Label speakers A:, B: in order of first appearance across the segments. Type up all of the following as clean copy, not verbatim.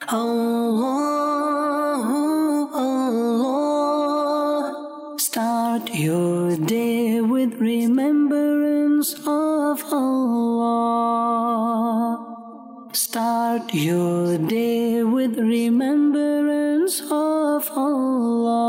A: Allah, Allah. Start your day with remembrance of Allah. Start your day with remembrance of Allah.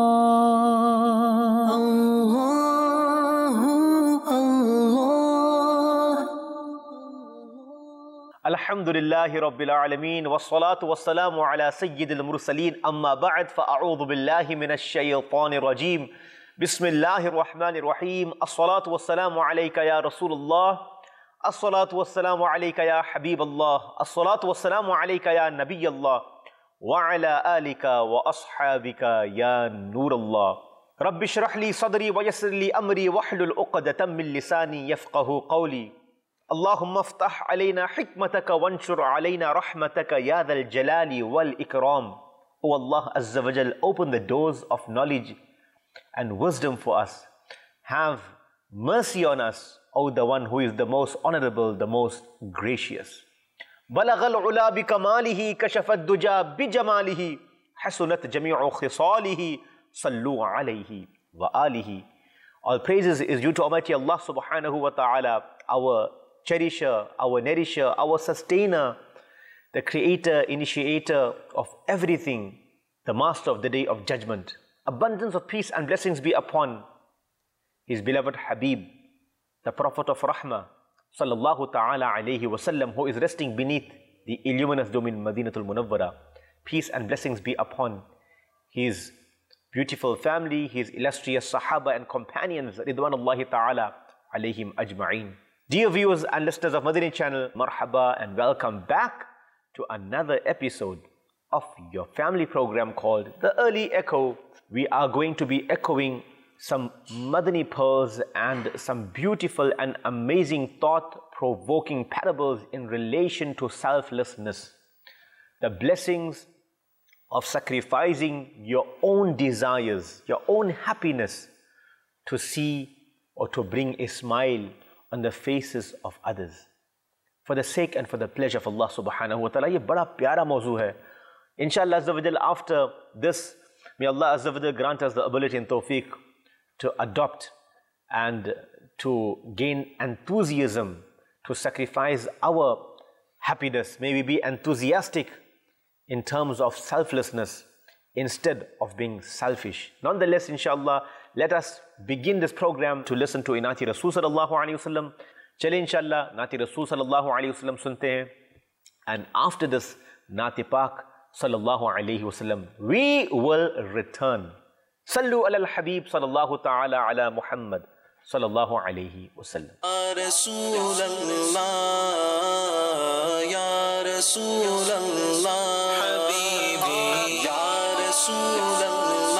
B: Alhamdulillahi Rabbil Alameen, wassalatu wassalamu ala Sayyidil Mursaleen, amma ba'd, fa'a'udhu billahi minash shaytanir rajeem. Bismillahir Rahmanir Rahim. As-salatu wassalamu alayka ya Rasulullah. As-salatu wassalamu alayka ya Habiballah. As-salatu wassalamu alayka ya Nabiyallah. Wa ala alika wa ashabika ya Nurallah. Rabbi shrah li sadri wa yassir li amri wahlul uqdatan min lisani yafqahu qawli. Allahumma aftah alayna hikmataka wanshur alayna rahmataka ya dhal jalali wal ikram. O Allah Azza wa Jal, open the doors of knowledge and wisdom for us. Have mercy on us, O the one who is the most honorable, the most gracious. Balagha al-ula bi kamalihi, kashafa ad-duja bi jamalihi, hasunat jami'u khisalihi, sallu alayhi wa alihi. All praises is due to Almighty Allah subhanahu wa ta'ala, our cherisher, our nourisher, our sustainer, the creator, initiator of everything, the master of the day of judgment. Abundance of peace and blessings be upon his beloved Habib, the Prophet of Rahmah, sallallahu ta'ala alayhi wasallam, who is resting beneath the illuminous dome in Madinatul Munawwara. Peace and blessings be upon his beautiful family, his illustrious Sahaba and companions, ridwanullahi ta'ala alayhim ajma'een. Dear viewers and listeners of Madani channel, marhaba and welcome back to another episode of your family program called The Early Echo. We are going to be echoing some Madani pearls and some beautiful and amazing thought-provoking parables in relation to selflessness. The blessings of sacrificing your own desires, your own happiness to see or to bring a smile on the faces of others, for the sake and for the pleasure of Allah subhanahu wa ta'ala. Ye bada pyara mawzu hai. Inshallah Azza wa Jal, after this, may Allah Azza wa Jal grant us the ability and tawfiq to adopt and to gain enthusiasm to sacrifice our happiness. May we be enthusiastic in terms of selflessness instead of being selfish. Nonetheless, inshallah, let us begin this program to listen to Nati Rasul sallallahu alayhi wa sallam. Chale inshallah, Nati Rasul sallallahu alayhi wa sallam sunte hain. And after this Nati Pak sallallahu alayhi wa sallam, we will return. Sallu ala al-Habib sallallahu ta'ala ala Muhammad sallallahu alayhi wa sallam.
C: Ya Rasulallah, Ya Rasulallah, Habibi, Ya Rasulallah.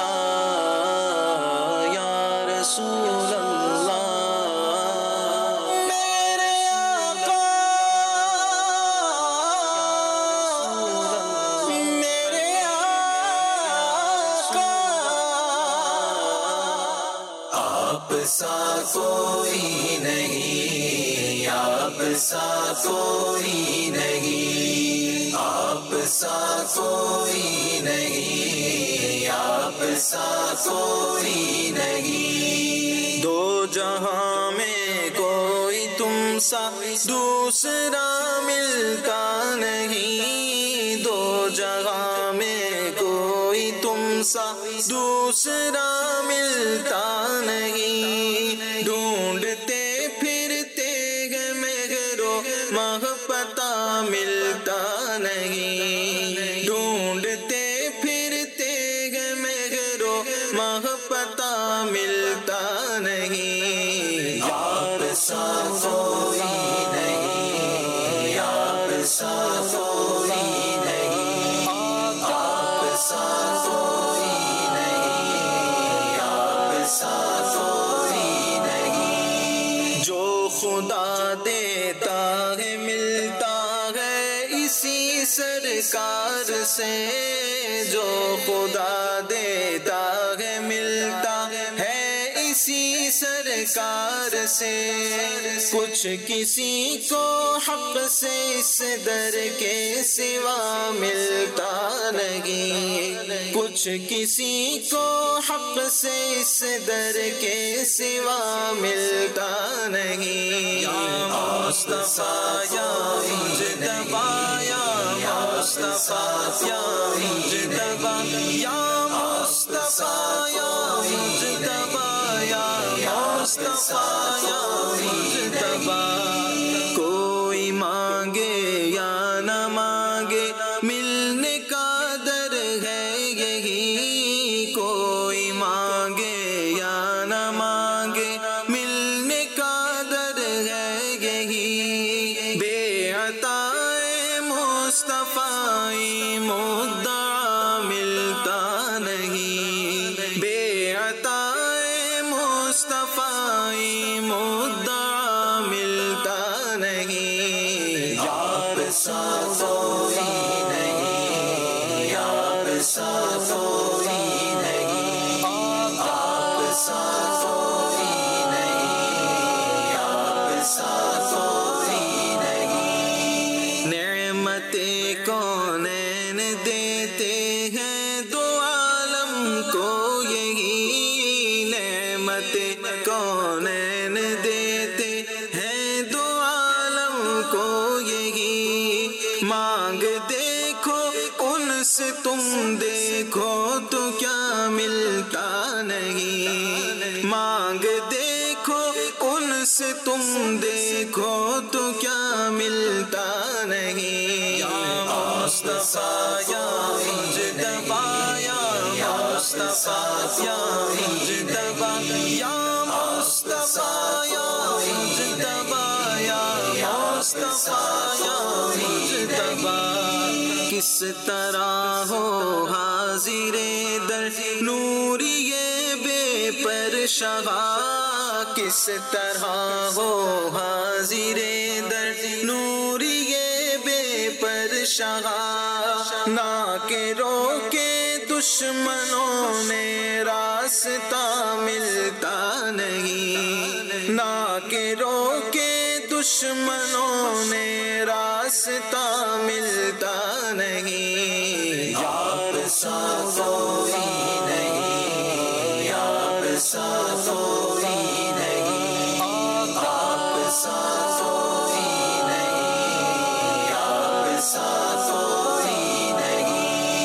D: سا کوئی نہیں، آپ سا کوئی نہیں، آپ سا کوئی نہیں، آپ سا کوئی نہیں۔
C: دو جہاں میں کوئی تم سا دوسرا ملتا نہیں، دو جہاں میں کوئی تم سا دوسرا ملتا نہیں، ڈھونڈتے پھرتے گئے مہرو محبت ملتا نہیں، ڈھونڈتے پھرتے گئے مہرو محبت ملتا نہیں۔
D: آپ سا کوئی نہیں، آپ سا کوئی نہیں، آپ سا کوئی نہیں، آپ سا کوئی نہیں۔
C: جو خدا دیتا ہے ملتا ہے اسی سرکار سے، جو خدا دیتا ہے ملتا ہے اسی سرکار سے، کچھ کسی کو حق سے اس در کے سوا ملتا نہیں، کچھ کسی کو حق سے اس در کے سوا ملتا نہیں۔ یا مصطفیٰ یا مجتبیٰ یا مصطفیٰ یا مجتبیٰ یا مصطفیٰ یا مجتبیٰ یا مصطفیٰ یا مجتبیٰ، کوئی مانگے یا نہ مانگے ملنے کا در ہے یہی، کوئی مانگے یا نہ مانگے ملنے کا در ہے یہی، بے عطائے مصطفیٰ مدعا ملتا نہیں، بے عطائے مصطفیٰ مدعا ملتا نہیں۔ یار سا کوئی نہیں، یار سا کوئی نہیں، آپ سا کوئی نہیں، یار سا کوئی نہیں۔ نعمت کونین دیتے ہیں دو عالم کو یہی، نعمت کونین دیتے ہیں دو عالم کو یہی، مانگ دیکھو ان سے تم دیکھو تو کیا ملتا نہیں، مانگ دیکھو ان سے تم دیکھو تو کیا ملتا نہیں۔ یا مصطفیٰ یا مجتبیٰ یا مصطفیٰ یا مجتبیٰ یا مصطفیٰ یا مجتبیٰ یا مصطفیٰ یا مجتبیٰ، کس طرح ہو حاضر در نوری بے پر شہا، کس طرح ہو حاضر در نوری بے پر شہا، نہ کہ روکے دشمنوں میں راستہ ملتا نہیں، نہ کہ روکے دشمنوں میں راستہ ملتا نہیں۔ یار سا کوئی نہیں، یار سا کوئی نہیں، آپ سا کوئی نہیں، یار سا کوئی نہیں۔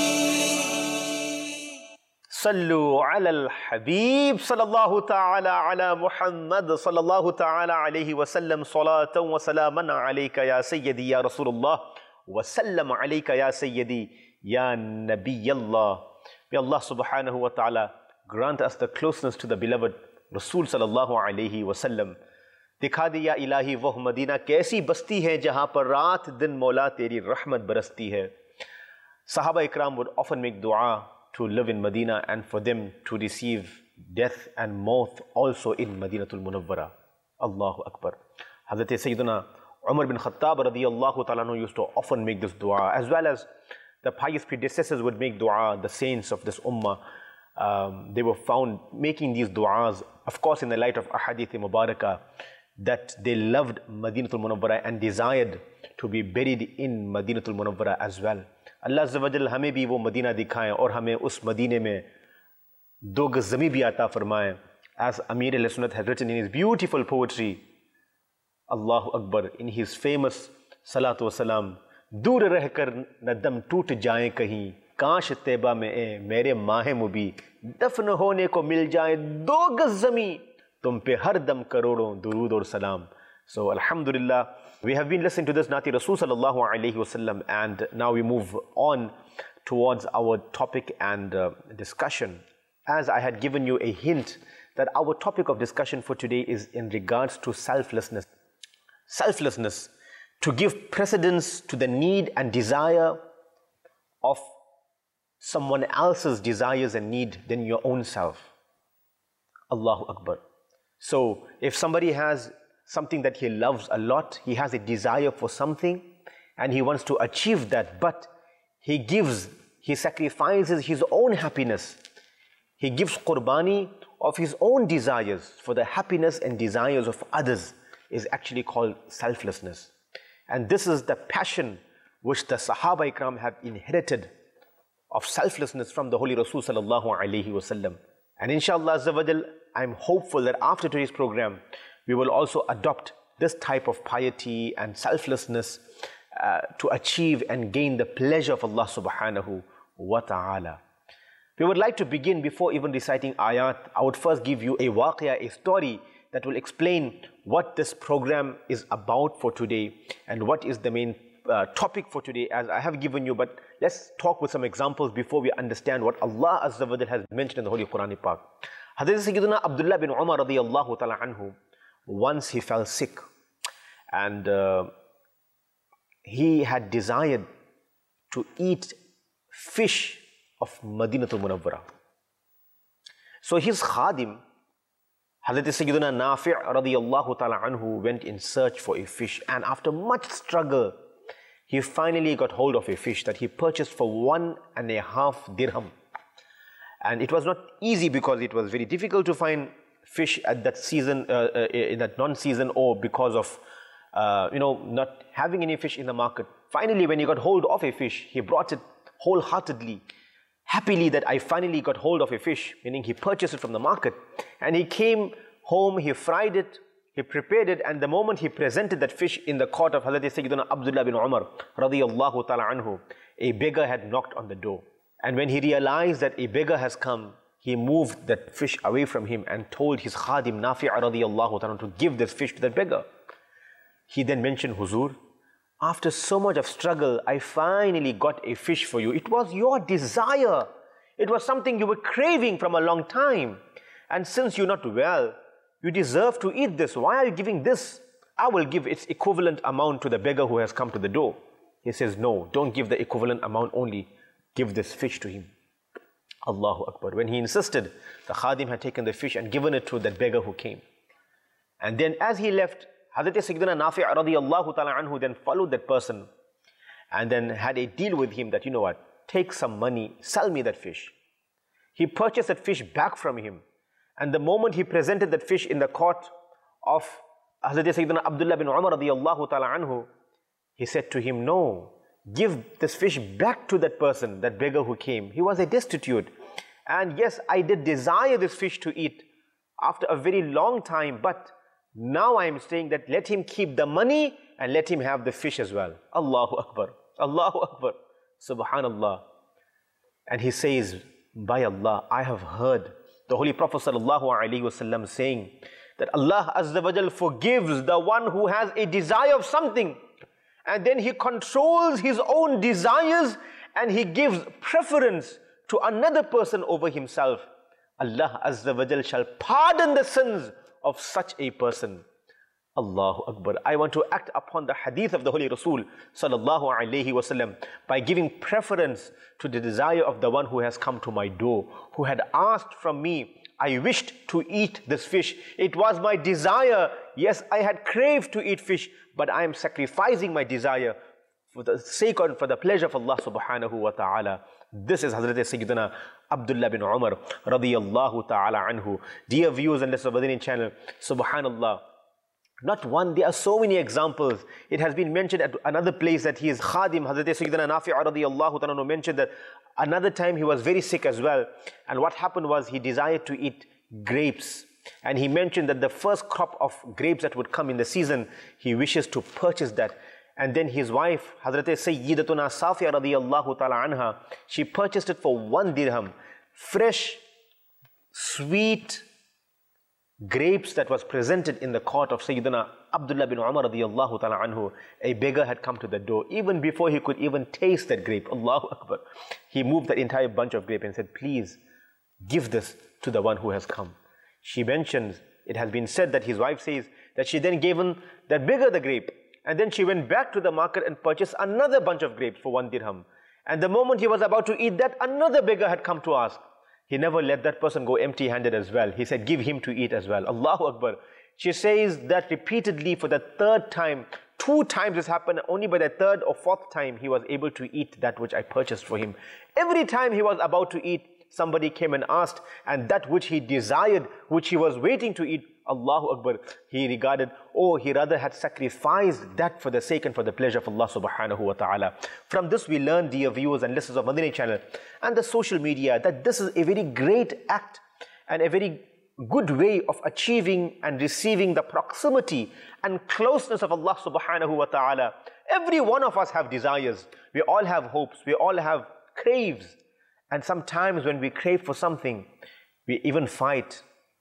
B: صلو علی الحبیب صلی اللہ تعالی علی محمد صلی اللہ تعالی علیہ وسلم، صلاۃ و سلاما علیک یا سیدی یا رسول اللہ، وسلم علیک یا سیدی یا نبی اللہ۔ May Allah subhanahu wa ta'ala grant us the closeness to the beloved Rasul sallallahu alayhi wa sallam۔ دکھا دیا الہی وہ مدینہ کیسی بستی ہے جہاں پر رات دن مولا تیری رحمت برستی ہے۔ صحابہ اکرام would often make dua to live in Medina and for them to receive death and maut also in Madinatul Munawwara۔ Allahu Akbar۔ Hazrat Sayyidina Umar bin Khattab radiyallahu ta'ala anhu used to often make this dua, as well as the pious predecessors would make dua, the saints of this ummah. They were found making these du'as, of course in the light of ahadith mubarakah, that they loved Madinatul Munawwara and desired to be buried in Madinatul Munawwara as well۔ اللہ عز و جل ہمیں بھی وہ مدینہ دکھائیں اور ہمیں اس مدینے میں دو گز زمیں بھی عطا فرمائیں۔ As Amir al-Sunnat has written in his beautiful poetry, Allahu Akbar, in his famous Salatu wa Salam، دور رہ کر نہ دم ٹوٹ جائیں کہیں، کاش طیبہ میں اے میرے ماہ مبی، دفن ہونے کو مل جائیں دو گز زمیں، تم پہ ہر دم کروڑوں درود اور سلام۔ So alhamdulillah, we have been listening to this Nati Rasul sallallahu alayhi wasallam, and now we move on towards our topic and discussion. As I had given you a hint that our topic of discussion for today is in regards to selflessness. Selflessness, to give precedence to the need and desire of someone else's desires and need than your own self. Allahu Akbar. So if somebody has something that he loves a lot, he has a desire for something and he wants to achieve that, but he sacrifices his own happiness. He gives qurbani of his own desires for the happiness and desires of others, is actually called selflessness. And this is the passion which the Sahaba Ikram have inherited of selflessness from the Holy Rasul sallallahu alaihi wasallam. And inshallah azza wa jal, I'm hopeful that after today's program, we will also adopt this type of piety and selflessness to achieve and gain the pleasure of Allah subhanahu wa ta'ala. We would like to begin, before even reciting ayat, I would first give you a waqia, a story that will explain what this program is about for today and what is the main topic for today, as I have given you. But let's talk with some examples before we understand what Allah Azza wa Jal has mentioned in the Holy Quran Pak. Hazrat Sayyidina Abdullah bin Umar radiyallahu ta'ala anhu, once he fell sick and he had desired to eat fish of Madinatul Munawwara. So his khadim, Hazrat Sayyidina Nafi' radiyallahu ta'ala anhu, went in search for a fish, and after much struggle, he finally got hold of a fish that he purchased for 1.5 dirham. And it was not easy because it was very difficult to find fish at that season, in that non-season, or because of not having any fish in the market. Finally, when he got hold of a fish, he brought it wholeheartedly, happily, that I finally got hold of a fish, meaning he purchased it from the market. And he came home, he fried it, he prepared it, and the moment he presented that fish in the court of Hazrat Sayyidina Abdullah bin Umar radiyallahu ta'ala anhu, a beggar had knocked on the door. And when he realized that a beggar has come, he moved that fish away from him and told his khadim Nafi' radiyallahu ta'ala to give this fish to that beggar. He then mentioned, Huzur, after so much of struggle, I finally got a fish for you. It was your desire. It was something you were craving from a long time. And since you're not well, you deserve to eat this. Why are you giving this? I will give its equivalent amount to the beggar who has come to the door. He says, no, don't give the equivalent amount only. Give this fish to him. Allahu Akbar. When he insisted, the khadim had taken the fish and given it to that beggar who came. And then as he left, Hazrat Sayyidina Nafi' radiyallahu ta'ala anhu then followed that person and then had a deal with him that, you know what, take some money, sell me that fish. He purchased that fish back from him. And the moment he presented that fish in the court of Hazrat Sayyidina Abdullah bin Umar radiyallahu ta'ala anhu, he said to him, no, give this fish back to that person, that beggar who came. He was a destitute. And yes, I did desire this fish to eat after a very long time, but now I am saying that let him keep the money and let him have the fish as well. Allahu Akbar. Allahu Akbar. Subhanallah. And he says, by Allah, I have heard the Holy Prophet sallallahu alaihi wasallam saying that Allah Azza wa Jal forgives the one who has a desire of something, and then he controls his own desires and he gives preference to another person over himself. Allah Azza wa Jal shall pardon the sins of such a person. Allahu Akbar. I want to act upon the hadith of the Holy Rasul sallallahu alaihi wasallam by giving preference to the desire of the one who has come to my door, who had asked from me. I wished to eat this fish. It was my desire. Yes, I had craved to eat fish, but I am sacrificing my desire for the sake and for the pleasure of Allah subhanahu wa ta'ala. This is Hazrat Sayyidina Abdullah bin Umar radiyallahu ta'ala anhu. Dear viewers and listeners of Madani channel, subhanallah, not one, there are so many examples. It has been mentioned at another place that he is khadim. Hazrat Sayyidina Nafi' radiyallahu ta'ala mentioned that another time he was very sick as well. And what happened was he desired to eat grapes. And he mentioned that the first crop of grapes that would come in the season, he wishes to purchase that. And then his wife, Hazrat Sayyidatuna Safiya radiyallahu ta'ala anha, she purchased it for 1 dirham. Fresh, sweet grapes that was presented in the court of Sayyidina Abdullah bin Umar radiyallahu ta'ala anhu. A beggar had come to the door. Even before he could even taste that grape, Allahu Akbar, he moved that entire bunch of grape and said, please give this to the one who has come. She mentions, it has been said that his wife says that she then gave him that beggar the grape. And then she went back to the market and purchased another bunch of grapes for 1 dirham. And the moment he was about to eat that, another beggar had come to ask. He never let that person go empty-handed as well. He said, give him to eat as well. Allahu Akbar. She says that repeatedly for the 3rd time. 2 times this happened. Only by the 3rd or 4th time he was able to eat that which I purchased for him. Every time he was about to eat, somebody came and asked, and that which he desired, which he was waiting to eat, Allahu Akbar, he regarded, he rather had sacrificed that for the sake and for the pleasure of Allah subhanahu wa ta'ala. From this we learn, dear viewers and listeners of Madani channel and the social media, that this is a very great act and a very good way of achieving and receiving the proximity and closeness of Allah subhanahu wa ta'ala. Every one of us have desires. We all have hopes. We all have craves. And sometimes when we crave for something, we even fight.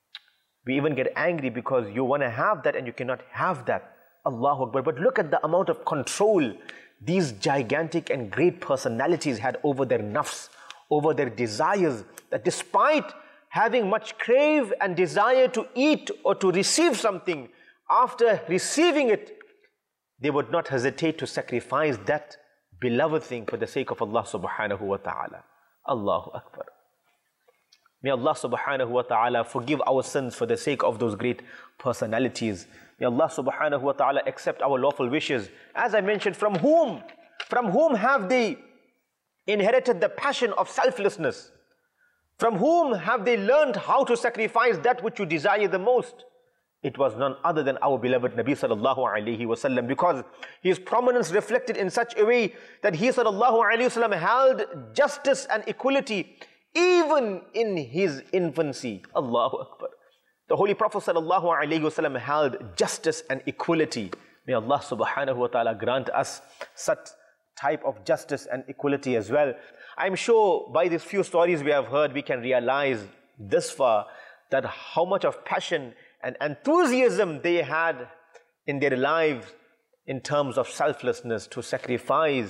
B: We even get angry because you want to have that and you cannot have that. Allahu Akbar. But look at the amount of control these gigantic and great personalities had over their nafs, over their desires, that despite having much crave and desire to eat or to receive something, after receiving it, they would not hesitate to sacrifice that beloved thing for the sake of Allah subhanahu wa ta'ala. Allahu Akbar. May Allah subhanahu wa ta'ala forgive our sins for the sake of those great personalities. May Allah subhanahu wa ta'ala accept our lawful wishes. As I mentioned, from whom have they inherited the passion of selflessness? From whom have they learned how to sacrifice that which you desire the most? It was none other than our beloved Nabi sallallahu alayhi wasallam, because his prominence reflected in such a way that he sallallahu alayhi wasallam held justice and equality even in his infancy. Allahu Akbar. The Holy Prophet sallallahu alayhi wasallam held justice and equality. May Allah subhanahu wa ta'ala grant us such type of justice and equality as well. I'm sure by these few stories we have heard, we can realize this far that how much of passion and enthusiasm they had in their lives in terms of selflessness, to sacrifice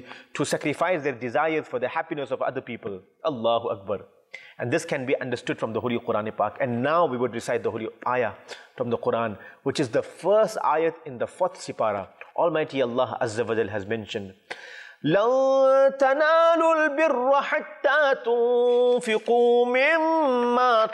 B: their desires for the happiness of other people. Allahu Akbar. And this can be understood from the Holy Quran Pak. And now we would recite the Holy Ayah from the Quran, which is the first ayat in the 4th Sipara. Almighty Allah Azza wa Jal has mentioned, لَن تَنَالُوا الْبِرَّ حَتَّى تُنْفِقُوا مِمَّا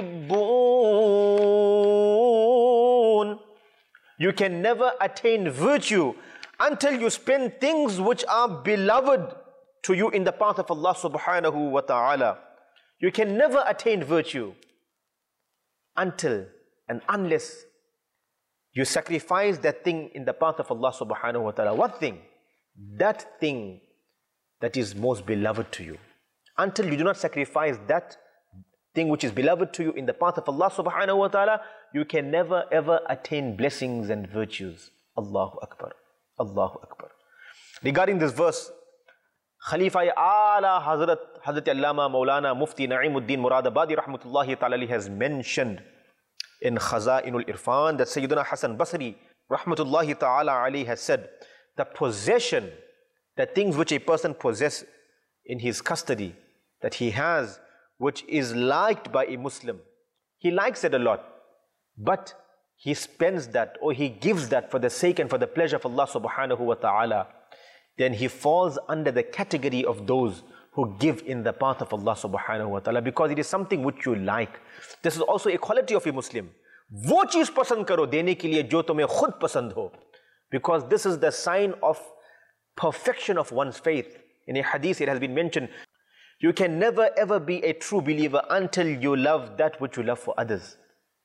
B: تُحِبُّونَ. You can never attain virtue until you spend things which are beloved to you in the path of Allah subhanahu wa ta'ala. You can never attain virtue until and unless you sacrifice that thing in the path of Allah subhanahu wa ta'ala. What thing? That thing that is most beloved to you. Until you do not sacrifice that thing which is beloved to you in the path of Allah subhanahu wa ta'ala, you can never ever attain blessings and virtues. Allahu Akbar. Allahu Akbar. Regarding this verse, Khalifa Ala Hazrat Allama Maulana Mufti Na'imuddin Muradabadi Rahmatullahi Ta'ala has mentioned in Khaza'inul Irfan that Sayyidina Hasan Basri Rahmatullahi Ta'ala Ali has said, the possession, the things which a person possesses in his custody, that he has, which is liked by a Muslim, he likes it a lot, but he spends that or he gives that for the sake and for the pleasure of Allah subhanahu wa ta'ala, then he falls under the category of those who give in the path of Allah subhanahu wa ta'ala, because it is something which you like. This is also a quality of a Muslim. वो चीज पसंद करो देने के लिए जो तुम्हें खुद पसंद हो, because this is the sign of perfection of one's faith. In a hadith it has been mentioned, you can never ever be a true believer until you love that which you love for others.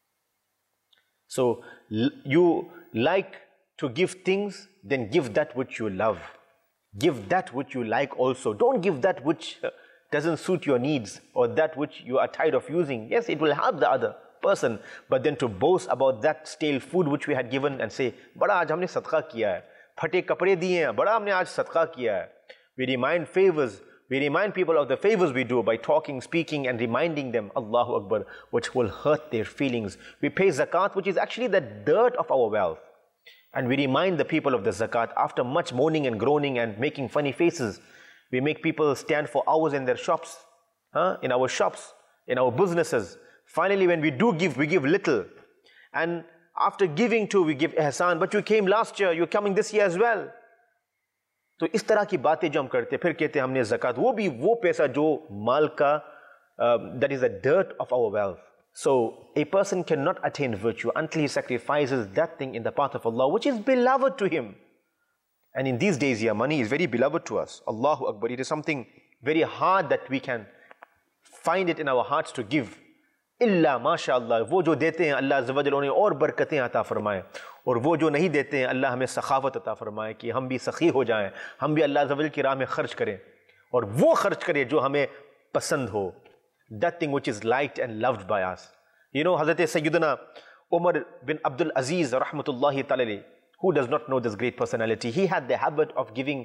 B: So you like to give things, then give that which you love. Give that which you like also. Don't give that which doesn't suit your needs or that which you are tired of using. Yes, it will help the other person, but then to boast about that stale food which we had given and say, बड़ा आज हमने सदका किया है, फटे कपड़े दिए हैं, बड़ा हमने आज सदका किया है. We remind people of the favors we do by talking, speaking and reminding them, Allahu Akbar, which will hurt their feelings. We pay zakat, which is actually the dirt of our wealth. And we remind the people of the zakat after much moaning and groaning and making funny faces. We make people stand for hours in their shops, in our shops, in our businesses. Finally, when we do give, we give little. And after giving too, we give ihsan. But you came last year, you're coming this year as well. तो इस तरह की बातें जो हम करते फिर कहते हैं हमने ज़कात, वो भी वो पैसा जो माल का that is the dirt of our wealth. So a person cannot attain virtue until he sacrifices that thing in the path of Allah which is beloved to him. And in these days here, money is very beloved to us. Allahu Akbar. It is something very hard that we can find it in our hearts to give. इल्ला माशाअल्लाह, वो जो देते हैं अल्लाह अज़्ज़ व जल उन्हें और बरकतें अता फरमाए, और वो जो नहीं देते हैं अल्लाह हमें सखावत अता फरमाए कि हम भी सखी हो जाएं, हम भी अल्लाह अज़्ज़ व जल की राह में खर्च करें, और वो खर्च करें जो हमें पसंद हो. That thing which is liked and loved by us. You know, Hazrat Sayyidina Umar bin Abdul Aziz rahmatullahi ta'ala, who does not know this great personality, he had the habit of giving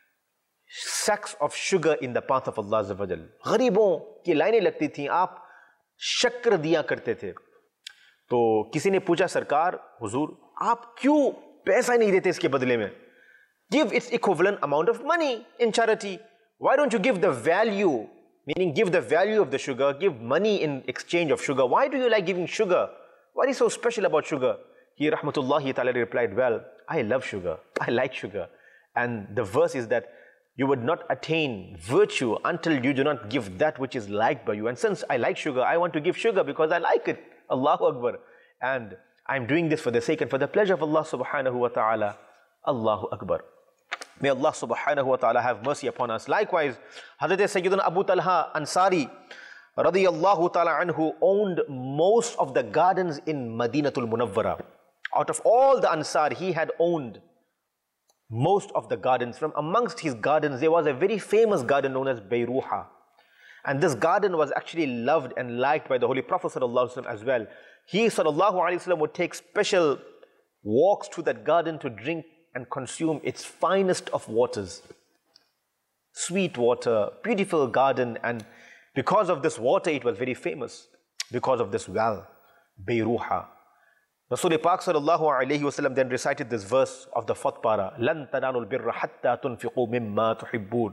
B: sacks of sugar in the path of Allah Azza wa Jal. गरीबों की लाइनें लगती थी, आप शक्कर दिया करते थे. तो किसी ने पूछा, सरकार हुजूर आप क्यों पैसा नहीं देते इसके बदले में? Give its equivalent amount of money in charity. Why don't you give the value, meaning give the value of the sugar, give money in exchange of sugar? Why do you like giving sugar? What is so special about sugar? He rahmatullahi ta'ala replied, well, I love sugar, I like sugar. And the verse is that you would not attain virtue until you do not give that which is liked by you. And since I like sugar, I want to give sugar because I like it. Allahu Akbar. And I'm doing this for the sake and for the pleasure of Allah subhanahu wa ta'ala. Allahu Akbar. May Allah subhanahu wa ta'ala have mercy upon us. Likewise, Hazrat Sayyidina Abu Talha Ansari radiyallahu ta'ala anhu owned most of the gardens in Madinatul Munawwara. Out of all the Ansar, he had owned most of the gardens. From amongst his gardens, there was a very famous garden known as Bayruha. And this garden was actually loved and liked by the Holy Prophet sallallahu alaihi wasallam as well. He sallallahu alaihi wasallam would take special walks to that garden to drink and consume its finest of waters. Sweet water, beautiful garden, and because of this water it was very famous, because of this well, Bayruha. Rasul Pak sallallahu alayhi wasallam then recited this verse of the 4th para, لَن تَنَالُوا الْبِرَّ حَتَّى تُنْفِقُوا مِمَّا تُحِبُّونَ.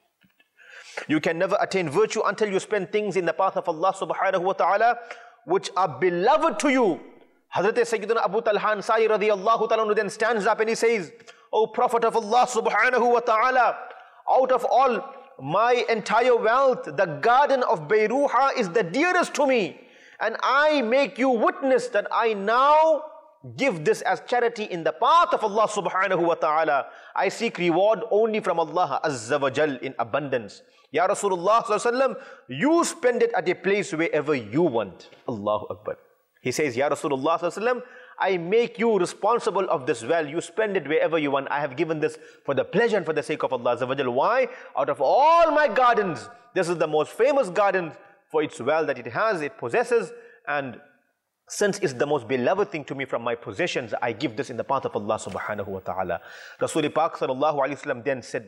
B: You can never attain virtue until you spend things in the path of Allah subhanahu wa ta'ala which are beloved to you. Hazrat Sayyidina Abu Talha Ansari radiyallahu ta'ala then stands up and he says, O Prophet of Allah subhanahu wa ta'ala, out of all my entire wealth, the garden of Bayruha is the dearest to me. And I make you witness that I now give this as charity in the path of Allah subhanahu wa ta'ala. I seek reward only from Allah azza wa jal in abundance. Ya Rasulullah sallallahu alaihi wasallam, you spend it at a place wherever you want. Allahu Akbar. He says, Ya Rasulullah sallallahu alaihi wasallam, I make you responsible of this well. You spend it wherever you want. I have given this for the pleasure and for the sake of Allah azza wa jal. Why? Out of all my gardens, this is the most famous garden for its well that it has, it possesses, and since it's the most beloved thing to me from my possessions, I give this in the path of Allah subhanahu wa ta'ala. Rasul Pak sallallahu alayhi wa sallam then said,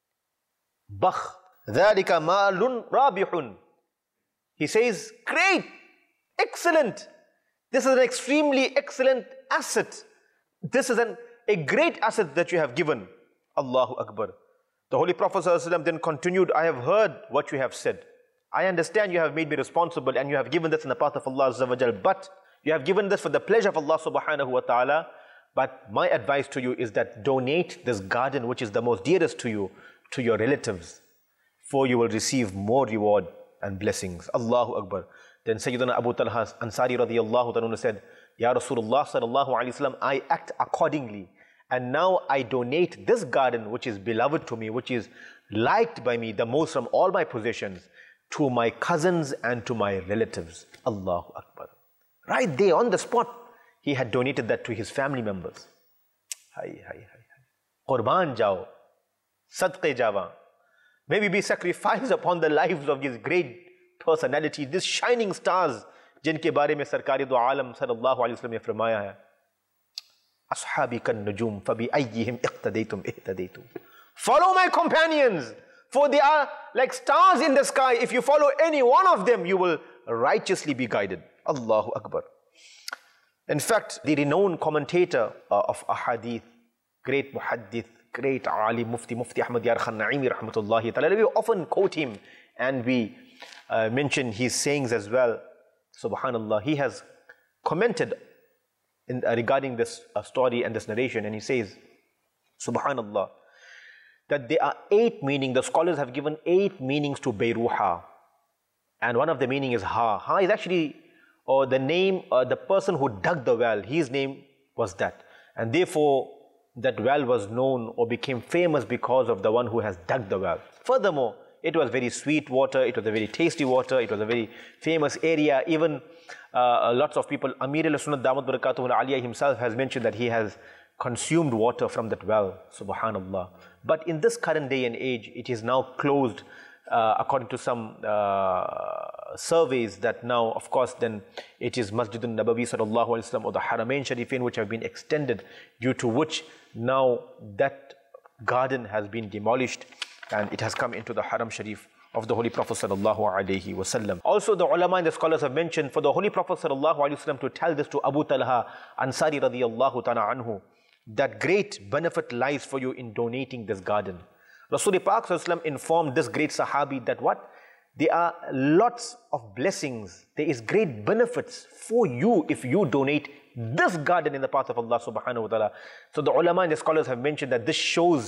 B: Bakh, dhalika maalun rabihun. He says, great, excellent. This is an extremely excellent asset. This is a great asset that you have given. Allahu Akbar. The Holy Prophet sallallahu alayhi wa sallam then continued, I have heard what you have said. I understand you have made me responsible and you have given this in the path of Allah Azza wa Jal, but you have given this for the pleasure of Allah subhanahu wa ta'ala. But my advice to you is that donate this garden which is the most dearest to you, to your relatives, for you will receive more reward and blessings. Allahu Akbar. Then Sayyidina Abu Talha Ansari radiyallahu ta'ala said, Ya Rasulullah sallallahu alayhi wa sallam, I act accordingly. And now I donate this garden which is beloved to me, which is liked by me the most from all my possessions, to my cousins and to my relatives. Allahu Akbar. Right there on the spot, he had donated that to his family members. Hai, hai, hai. Qurban jao, sadqe jawa. May we be sacrificed upon the lives of these great personalities, these shining stars, जिनके बारे में सरकारी दो आलम सल्लल्लाहु अलैहि वसल्लम ने फरमाया है, Ashabi kan nujum fabi ayyihim iqtadaytum ihtadaytum. Follow my companions, for they are like stars in the sky. If you follow any one of them, you will righteously be guided. Allahu Akbar. In fact, the renowned commentator of ahadith, great muhaddith, great alim, Mufti Ahmad Yar Khan Naimi rahmatullahi ta'ala, we often quote him and we mention his sayings as well. Subhanallah, he has commented regarding this story and this narration, and he says, Subhanallah, that there are 8 meanings. The scholars have given 8 meanings to Bayruha. And one of the meaning is Ha. Ha is actually the name, the person who dug the well, his name was that. And therefore, that well was known or became famous because of the one who has dug the well. Furthermore, It was very sweet water, it was a very tasty water, it was a very famous area. Even lots of people, Amir al-Sunnat Damat Barakatuhu al-Aliyah himself has mentioned that he has consumed water from that well, subhanallah. But in this current day and age, it is now closed according to some surveys that now, of course, then it is Masjidun Nabawi sallallahu alaihi wasallam or the Haramain Sharifain which have been extended, due to which now that garden has been demolished and it has come into the Haram Sharif of the Holy Prophet sallallahu alaihi wasallam. Also, the ulama and the scholars have mentioned for the Holy Prophet sallallahu alaihi wasallam to tell this to Abu Talha Ansari radiyallahu ta'ala anhu, that great benefit lies for you in donating this garden. Rasul Pak sallallahu alaihi wasallam informed this great Sahabi that what? There are lots of blessings, there is great benefits for you if you donate this garden in the path of Allah subhanahu wa ta'ala. So the ulama and the scholars have mentioned that this shows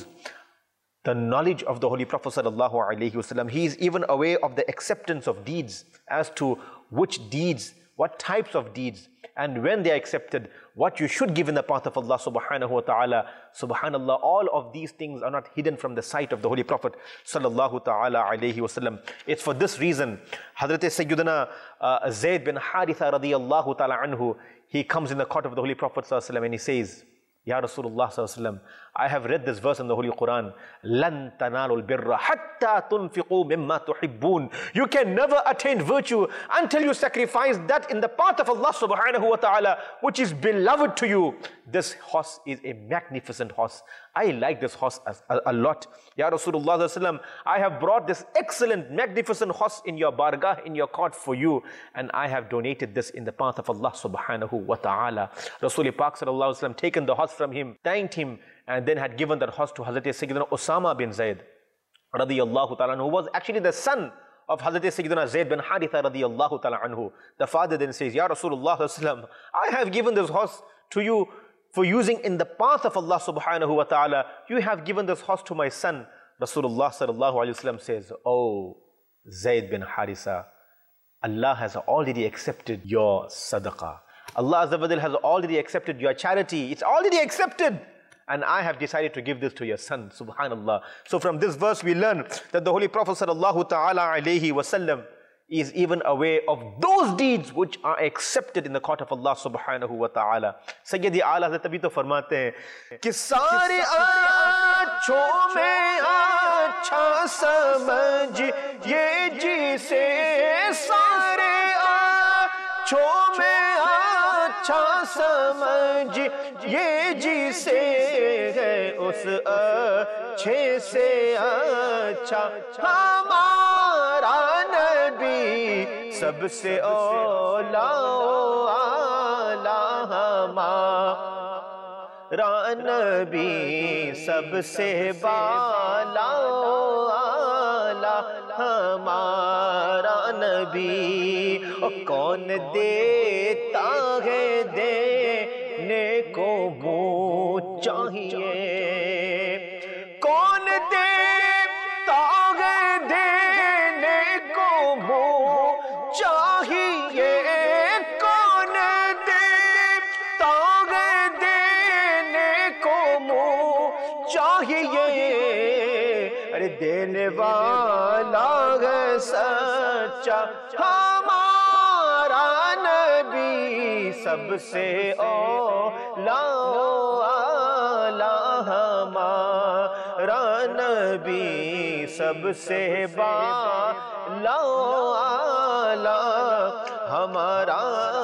B: the knowledge of the Holy Prophet sallallahu alaihi wasallam. He is even aware of the acceptance of deeds, as to which deeds, what types of deeds, and when they are accepted, what you should give in the path of Allah subhanahu wa ta'ala. Subhanallah, all of these things are not hidden from the sight of the Holy Prophet sallallahu ta'ala alaihi wasallam. It's for this reason, Hazrat Sayyidina Zayd bin Haritha radiyallahu ta'ala anhu, he comes in the court of the Holy Prophet sallallahu alaihi wasallam and he says, Ya Rasulullah sallallahu alaihi wasallam, I have read this verse in the Holy Quran, لَن تَنَالُوا الْبِرَّ حَتَّى تُنْفِقُوا مِمَّا تُحِبُّونَ. You can never attain virtue until you sacrifice that in the path of Allah subhanahu wa ta'ala, which is beloved to you. This horse is a magnificent horse. I like this horse a lot. Ya Rasulullah sallallahu alaihi wasallam, I have brought this excellent, magnificent horse in your bargah, in your court for you, and I have donated this in the path of Allah subhanahu wa ta'ala. Rasul Pak sallallahu alaihi wasallam taken the horse from him, thanked him, and then had given that horse to Hazrat Sayyidina Osama bin Zayd radiyallahu ta'ala anhu, who was actually the son of Hazrat Sayyidina Zayd bin Haritha radiyallahu ta'ala anhu. The father then says, Ya Rasulullah sallallahu alaihi wasallam, I have given this horse to you for using in the path of Allah subhanahu wa ta'ala. You have given this horse to my son. Rasulullah sallallahu alaihi wasallam says, Oh Zayd bin Haritha, Allah has already accepted your sadaqah. Allah Azza wa Jal has already accepted your charity. It's already accepted. And I have decided to give this to your son. Subhanallah. So from this verse we learn that the Holy Prophet sallallahu ta'ala alayhi wasallam is even aware of those deeds which are accepted in the court of Allah subhanahu wa ta'ala. Sayyidi Ala Hazrat Tabi to farmate hain ki sare aanchon mein acha samajh ye jise sare aanchon mein acha samajh ye jise hai us अच्छे से अच्छा हमारा नबी सबसे OLA आला हमारा नबी सबसे बाला आला हमारा नबी। कौन देता है देने को मुँह चाहिए, कौन देता है देने को मुँह चाहिए, कौन देता है देने को मुँह चाहिए। अरे देने वाला है सच्चा हमारा नबी सबसे औला आला हमारा नबी सबसे बाला आला हमारा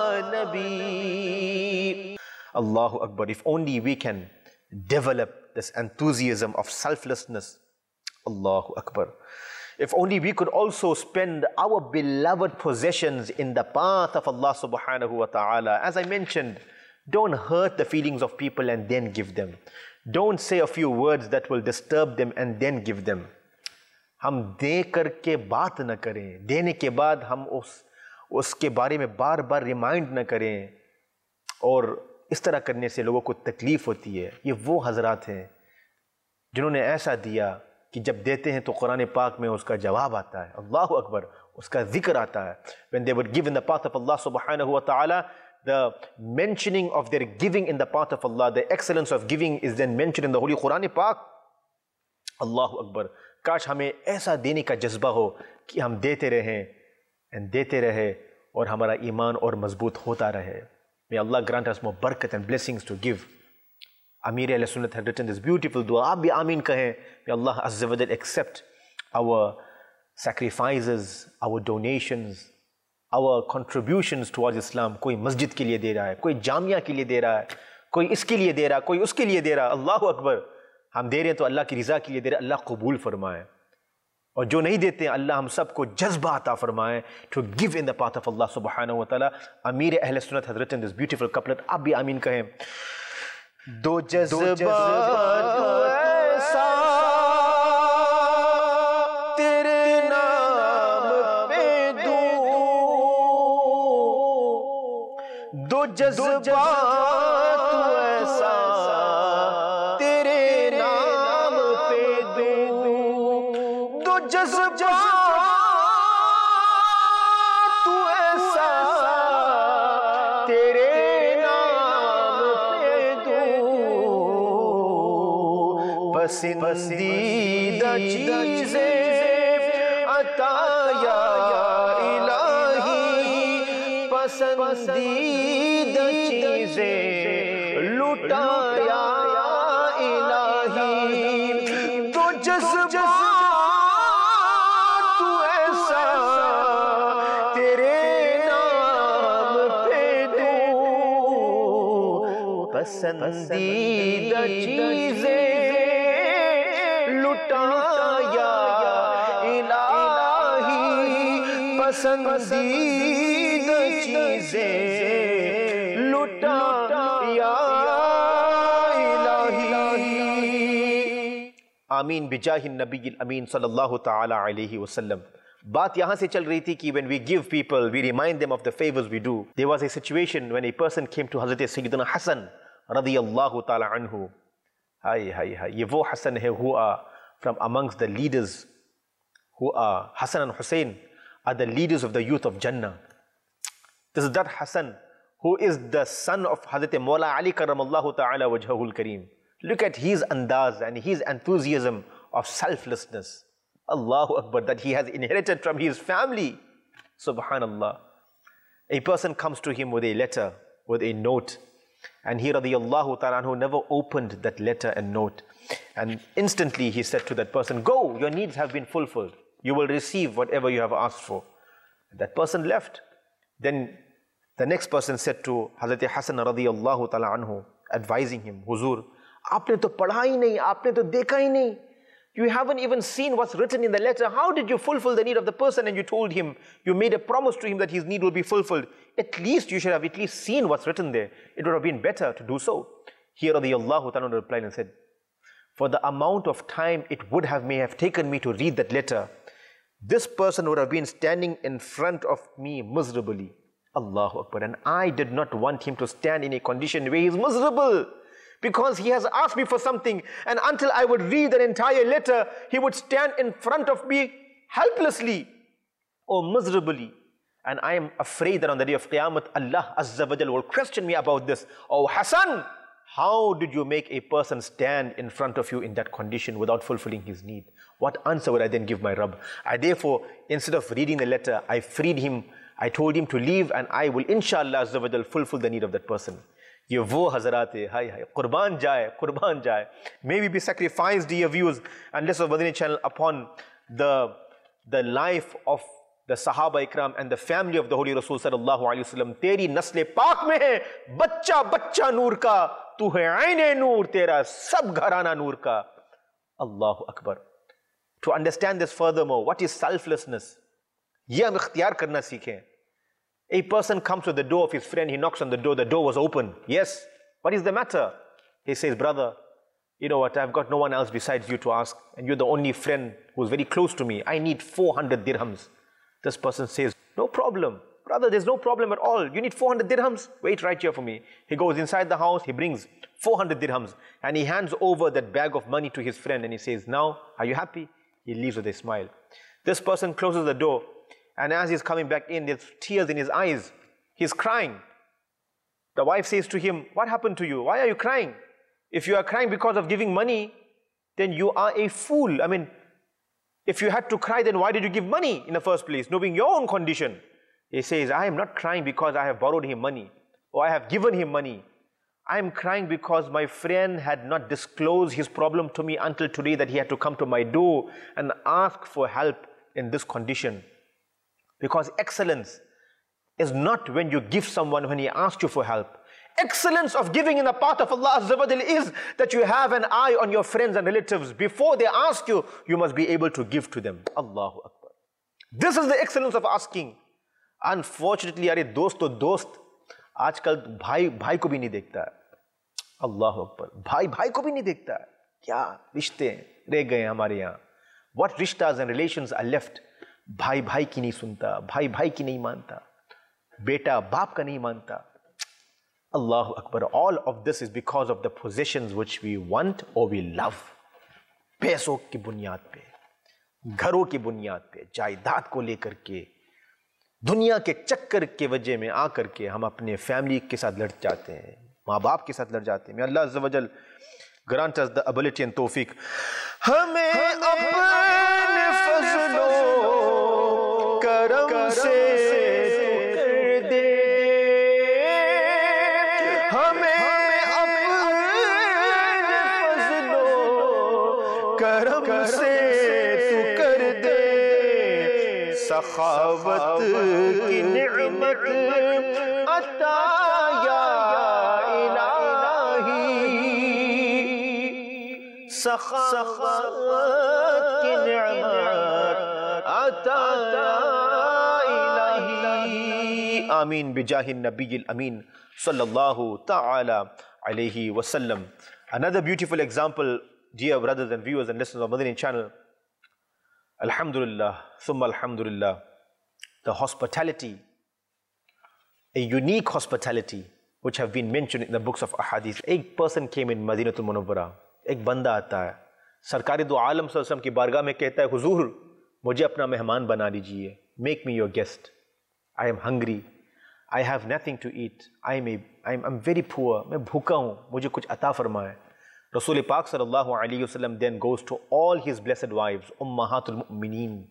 B: नबी। Allahu Akbar. If only we can develop this enthusiasm of selflessness. Allahu Akbar. If only we could also spend our beloved possessions in the path of Allah subhanahu wa ta'ala. As I mentioned, don't hurt the feelings of people and then give them. Don't say a few words that will disturb them and then give them. हम दे करके बात न करें, देने के बाद हम उसके बारे में बार बार रिमाइंड न करें, और इस तरह करने से लोगों को तकलीफ होती है। ये वो हजरात हैं जिन्होंने ऐसा दिया कि जब देते हैं तो कुरान पाक में उसका जवाब आता है, अल्लाहु अकबर, उसका जिक्र आता है। When they were given the path of Allah subhanahu wa ta'ala, the mentioning of their giving in the path of Allah, the excellence of giving is then mentioned in the Holy Quran Pak. Allahu Akbar. काश हमें ऐसा देने का जज्बा हो कि हम देते रहे और हमारा ईमान और मजबूत होता रहे. May Allah grant us more barakat and blessings to give. Amir al-Sunnat had written this beautiful dua. Aap bhi Ameen kahe. May Allah Azza wa Jal accept our sacrifices, our donations, our contributions towards Islam. कोई मस्जिद के लिए दे रहा है, कोई जामिया के लिए दे रहा है, कोई इसके लिए दे रहा है, कोई उसके लिए दे रहा है. अल्लाहु अकबर. हम दे रहे हैं तो अल्लाह की रिजा के लिए दे रहे हैं. अल्लाह कबूल फरमाए. और जो नहीं देते हैं अल्लाह हम सबको जज्बा अता फरमाए to give in the path of Allah subhanahu wa ta'ala. Amir Ahl Sunnat has written this beautiful couplet. आप भी आमीन कहें. दो जज्बा ऐसा तेरे नाम पे दूं, दो जज्बा ऐसा तेरे नाम पे दूं, दो जज्बा तू ऐसा तेरे पसंदीदा चीज़ें अता या इलाही, पसंदीदा चीज़ें लुटा या इलाही. तो जज्बा तू ऐसा तेरे नाम पे दूं, पसंदीदा चीज़ें लुटाया इलाही, पसंदीदा चीज़ें लुटाया इलाही. आमीन बिजाहिन नबील अमीन सल्लल्लाहु ताला अलैहि वसल्लम. बात यहाँ से चल रही थी कि when we give people, we remind them of the favors we do. There was a situation when a person came to Hazrat Sayyidina Hassan radiyallahu ta'ala anhu. ये वो हसन है who are from amongst the leaders, who are Hassan and Hussein are the leaders of the youth of Jannah. This is that Hassan who is the son of Hazrat Mawla Ali karamallahu ta'ala wajhahul kareem. Look at his andaz and his enthusiasm of selflessness. Allahu Akbar, that he has inherited from his family. Subhanallah. A person comes to him with a letter, with a note, and he radiyallahu ta'ala anhu never opened that letter and note. And instantly he said to that person, go, your needs have been fulfilled. You will receive whatever you have asked for. And that person left. Then the next person said to Hazrat Hassan radiyallahu ta'ala anhu, advising him, Huzur, aapne to padha hi nahi, aapne to dekha hi nahi. You haven't even seen what's written in the letter. How did you fulfill the need of the person? And you told him, you made a promise to him that his need will be fulfilled. At least you should have at least seen what's written there. It would have been better to do so. Here radiyallahu ta'ala replied and said, for the amount of time it may have taken me to read that letter, this person would have been standing in front of me miserably. Allahu Akbar. And I did not want him to stand in a condition where he is miserable, because he has asked me for something, and until I would read that entire letter, he would stand in front of me helplessly or miserably. And I am afraid that on the day of Qiyamah, Allah Azza wa Jal will question me about this. Oh Hassan, how did you make a person stand in front of you in that condition without fulfilling his need? What answer would I then give my Rabb? I therefore, instead of reading the letter, I freed him. I told him to leave, and I will inshallah Azza wa Jal fulfill the need of that person. ये वो हज़रात है, हाय हाय, कुर्बान जाए. May we be sacrificed, dear viewers and listeners of Madani channel, upon the life of the Sahaba Ikram and the family of the Holy Rasul sallallahu alaihi wasallam. तेरी नस्ल पाक में है बच्चा बच्चा नूर का, तू है आईने नूर, तेरा सब घराना नूर का. Allahu Akbar. To understand this furthermore, what is selflessness? ये हम इख्तियार करना सीखें. A person comes to the door of his friend, he knocks on the door was open. Yes, what is the matter? He says, brother, you know what, I've got no one else besides you to ask, and you're the only friend who's very close to me. I need 400 dirhams. This person says, no problem. Brother, there's no problem at all. You need 400 dirhams? Wait right here for me. He goes inside the house, he brings 400 dirhams, and he hands over that bag of money to his friend, and he says, now, are you happy? He leaves with a smile. This person closes the door, and as he's coming back in, there's tears in his eyes. He's crying. The wife says to him, what happened to you? Why are you crying? If you are crying because of giving money, then you are a fool. I mean, If you had to cry, then why did you give money in the first place, knowing your own condition? He says, I am not crying because I have borrowed him money or I have given him money. I am crying because my friend had not disclosed his problem to me until today, that he had to come to my door and ask for help in this condition. Because excellence is not when you give someone when he asks you for help. Excellence of giving in the path of Allah Azza wa Jalla is that you have an eye on your friends and relatives. Before they ask you, you must be able to give to them. Allahu Akbar. This is the excellence of asking. Unfortunately, अरे दोस्त तो दोस्त आजकल भाई भाई को भी नहीं देखता है. अल्लाह अकबर. भाई भाई को भी नहीं देखता है. क्या रिश्ते रह गए हमारे यहाँ. What rishtas and relations are left. भाई भाई की नहीं सुनता, भाई भाई की नहीं मानता, बेटा बाप का नहीं मानता. Allahu Akbar. All of this is because of the possessions which we want or we love. पैसों की बुनियाद पे, घरों की बुनियाद पे, जायदाद को लेकर के, दुनिया के चक्कर के वजह में आकर के हम अपने फैमिली के साथ लड़ जाते हैं, माँ बाप के साथ लड़ जाते हैं. May Allah Azza wa Jal grant us the ability and तौफीक. हमें अपने फजलो करम से कर दे, हमें अपने फजलो करम से तू कर दे. सखावत की निअमत अता या इलाही, सखावत की निअमत अता या इलाही. आमीन बिजाहि नबील अमीन सल्लल्लाहु ta'ala alayhi wa sallam. Another beautiful example, dear brothers and viewers and listeners of Madani channel. Alhamdulillah, thumma alhamdulillah, the hospitality, a unique hospitality which have been mentioned in the books of ahadith. एक person came in Madinatul Munawwara, एक बंदा आता है, सरकारी दो आलम सल्लल्लाहु अलैहि वसल्लम की बारगाह में कहता है, हुजूर मुझे अपना मेहमान बना दीजिए, make me your guest. I am hungry, I have nothing to eat, I'm very poor, मैं भूखा हूँ, मुझे कुछ अता फरमाए. Rasul Pak sallallahu alayhi wasallam then goes to all his blessed wives, Ummahatul Mu'mineen,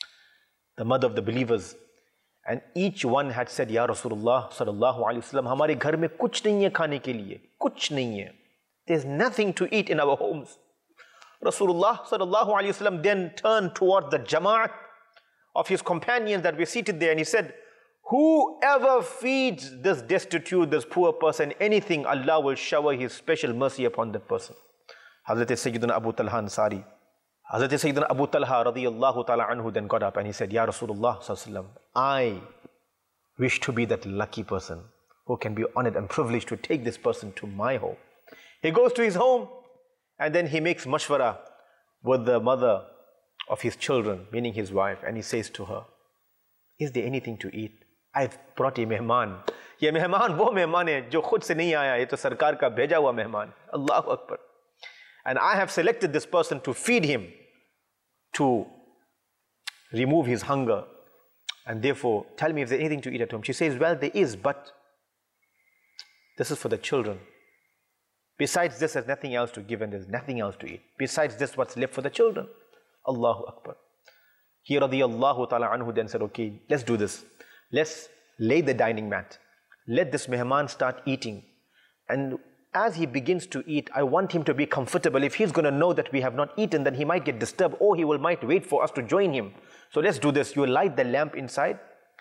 B: the mother of the believers, and each one had said, Ya Rasulullah sallallahu alayhi wasallam, हमारे घर में कुछ नहीं है खाने के लिए, कुछ नहीं है. There's nothing to eat in our homes. Rasulullah sallallahu alayhi wasallam then turned towards the jama'at of his companions that were seated there, and he said, whoever feeds this destitute, this poor person, anything, Allah will shower His special mercy upon that person. Hazrat Sayyidina Abu Talha Ansari, Hazrat Sayyidina Abu Talha radiyallahu ta'ala anhu then got up and he said, Ya Rasulullah sallallahu alaihi wasallam, I wish to be that lucky person who can be honored and privileged to take this person to my home. He goes to his home and then he makes mashwara with the mother of his children, meaning his wife, and he says to her, is there anything to eat? I've brought a mehman. ये मेहमान वो मेहमान है जो खुद से नहीं आया, ये तो सरकार का भेजा हुआ मेहमान. Allahu Akbar. And I have selected this person to feed him, to remove his hunger, and therefore tell me if there's anything to eat at home. She says, well, there is, but this is for the children. Besides this, there's nothing else to give and there's nothing else to eat. Besides this, what's left for the children? Allahu Akbar. He radiyallahu ta'ala anhu then said, okay, let's do this. Let's lay the dining mat. Let this mehman start eating. And as he begins to eat, I want him to be comfortable. If he's going to know that we have not eaten, then he might get disturbed or he might wait for us to join him. So let's do this. You light the lamp inside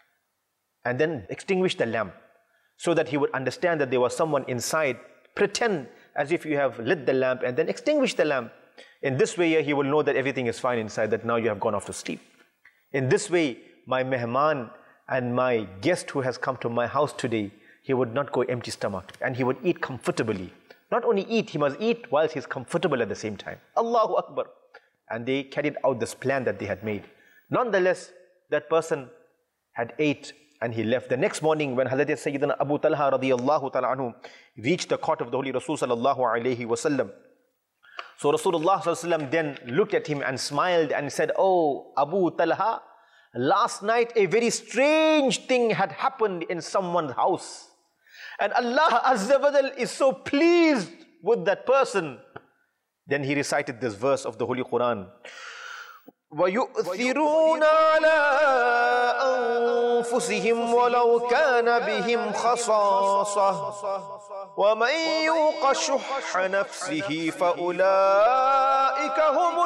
B: and then extinguish the lamp so that he would understand that there was someone inside. Pretend as if you have lit the lamp and then extinguish the lamp. In this way, he will know that everything is fine inside, that now you have gone off to sleep. In this way, my mehman and my guest who has come to my house today, he would not go empty stomach and he would eat comfortably. Not only eat, he must eat whilst he's comfortable at the same time. Allahu Akbar. And they carried out this plan that they had made. Nonetheless, that person had ate and he left. The next morning when Hazrat Sayyidina Abu Talha radiyallahu ta'ala anhu reached the court of the Holy Rasul sallallahu alayhi wa sallam, so Rasulullah sallallahu alayhi wa sallam then looked at him and smiled and said, oh, Abu Talha, last night a very strange thing had happened in someone's house. And Allah Azza wa Jal is so pleased with that person. Then he recited this verse of the Holy Quran. وَيُؤْثِرُونَ عَلَىٰ أَنفُسِهِمْ وَلَوْ كَانَ بِهِمْ خَصَاصَةٌ وَمَنْ يُوقَ شُحَّ نَفْسِهِ فَأُولَٰئِكَ هُمُ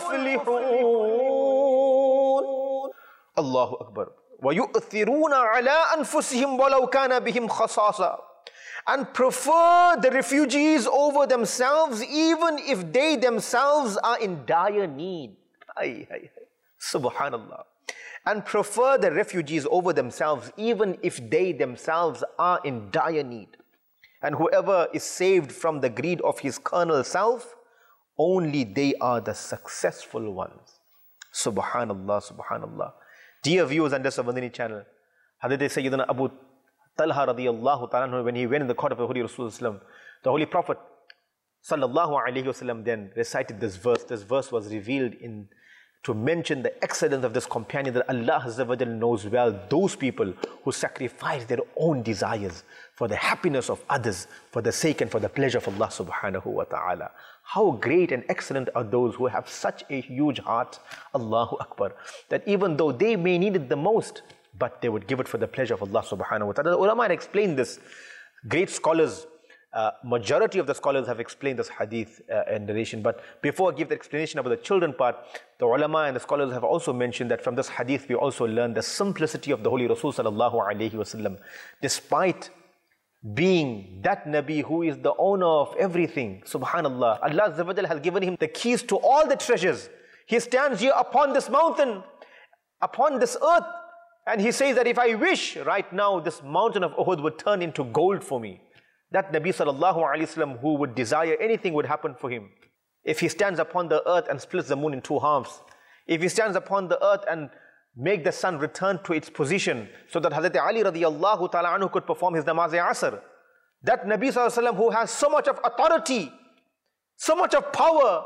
B: الْمُفْلِحُونَ. Allahu Akbar. وَيُؤْثِرُونَ عَلَىٰ أَنفُسِهِمْ وَلَوْ كَانَ بِهِمْ خَصَاصَةٌ, and prefer the refugees over themselves even if they themselves are in dire need. Subhanallah. And prefer the refugees over themselves even if they themselves are in dire need. And whoever is saved from the greed of his carnal self, only they are the successful ones. Subhanallah, Subhanallah. Dear viewers on this Madani channel, Hazrat Sayyidina Abu Talha radiyallahu ta'ala, when he went in the court of the Holy Rasulullah, the Holy Prophet sallallahu alayhi wasallam then recited this verse. This verse was revealed to mention the excellence of this companion, that Allah Azza wa Jalla knows well those people who sacrifice their own desires for the happiness of others, for the sake and for the pleasure of Allah subhanahu wa ta'ala. How great and excellent are those who have such a huge heart, Allahu Akbar, that even though they may need it the most, but they would give it for the pleasure of Allah subhanahu wa ta'ala. The ulama had explained this. Great scholars, majority of the scholars have explained this hadith and narration. But before I give the explanation about the children part, the ulama and the scholars have also mentioned that from this hadith we also learn the simplicity of the Holy Rasul sallallahu alayhi wasallam. Despite being that Nabi who is the owner of everything, subhanallah, Allah Azza wa Jalla has given him the keys to all the treasures. He stands here upon this mountain, upon this earth, and he says that if I wish right now, this mountain of Uhud would turn into gold for me. That Nabi sallallahu alayhi wasallam who would desire anything would happen for him. If he stands upon the earth and splits the moon in two halves, if he stands upon the earth and make the sun return to its position so that Hazrat Ali radiyallahu ta'ala anhu could perform his namaz-e-asr, that Nabi sallallahu alayhi wasallam who has so much of authority, so much of power,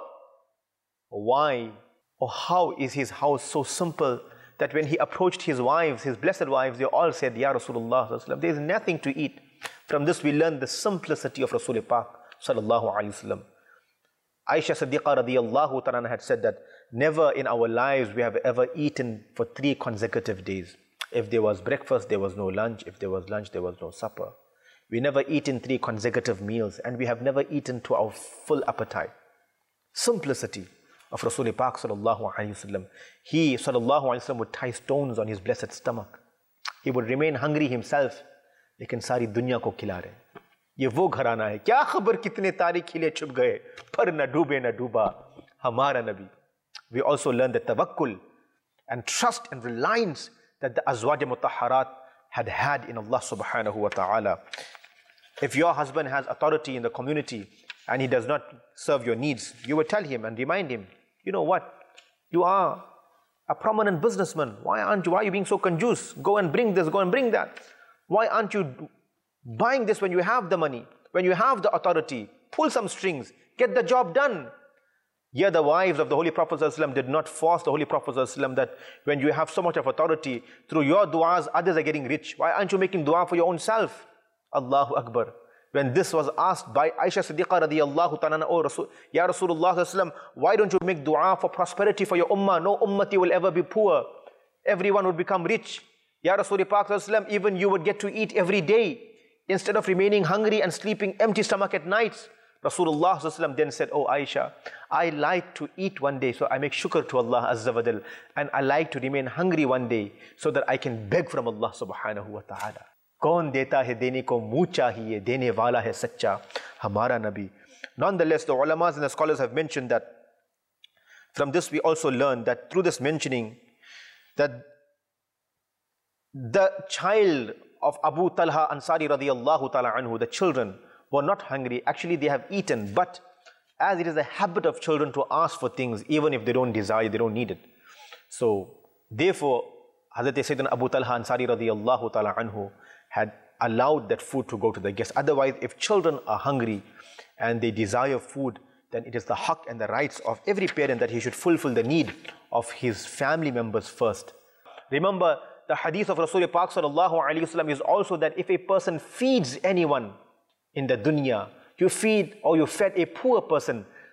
B: why or how is his house so simple that when he approached his wives, his blessed wives, they all said, Ya Rasulullah sallallahu alayhi wasallam, there is nothing to eat. From this we learn the simplicity of Rasul Pak sallallahu alayhi wasallam. Aisha Siddiqa radiyallahu ta'ala had said that never in our lives we have ever eaten for 3 consecutive days. If there was breakfast, there was no lunch. If there was lunch, there was no supper. We never eat in 3 consecutive meals, and we have never eaten to our full appetite. Simplicity of Rasul Pak sallallahu alayhi wasallam. He sallallahu alayhi wasallam would tie stones on his blessed stomach. He would remain hungry himself, लेकिन सारी दुनिया को खिला रहे. ये वो घराना है, क्या खबर कितने तारे खिले छुप गए, पर न डूबे न डूबा हमारा नबी. We also learn the tawakkul and trust and reliance that the azwaj mutahharat had in Allah subhanahu wa ta'ala. If your husband has authority in the community and he does not serve your needs, you will tell him and remind him, you know what, you are a prominent businessman. Why are you being so conjuice? Go and bring this, go and bring that. Why aren't you buying this when you have the money, when you have the authority? Pull some strings, get the job done. Here the wives of the Holy Prophet ﷺ did not force the Holy Prophet ﷺ that when you have so much of authority, through your du'as, others are getting rich. Why aren't you making dua for your own self? Allahu Akbar. When this was asked by Aisha Siddiqa radiyallahu ta'ala, oh Rasul, Ya Rasulullah ﷺ, why don't you make dua for prosperity for your ummah? No ummati will ever be poor. Everyone would become rich. Ya Rasulullah, even you would get to eat every day instead of remaining hungry and sleeping empty stomach at nights. Rasulullah then said, oh Aisha, I like to eat one day, so I make shukr to Allah Azza wa Jal, and I like to remain hungry one day so that I can beg from Allah subhanahu wa ta'ala. Kaun deta hai dene ko muh chahiye, dene wala hai sacha, hamara Nabi. Nonetheless, the ulamas and the scholars have mentioned that from this we also learn that through this mentioning that the child of Abu Talha Ansari radiyallahu ta'ala anhu, the children were not hungry. Actually, they have eaten, but as it is a habit of children to ask for things, even if they don't desire, they don't need it. So, therefore, Hazrat Sayyidina Abu Talha Ansari radiyallahu ta'ala anhu had allowed that food to go to the guests. Otherwise, if children are hungry and they desire food, then it is the haqq and the rights of every parent that he should fulfill the need of his family members first. Remember, the hadith of Rasul Pak sallallahu alayhi wasallam is also that if a person feeds anyone in the dunya, you feed or you fed a poor person,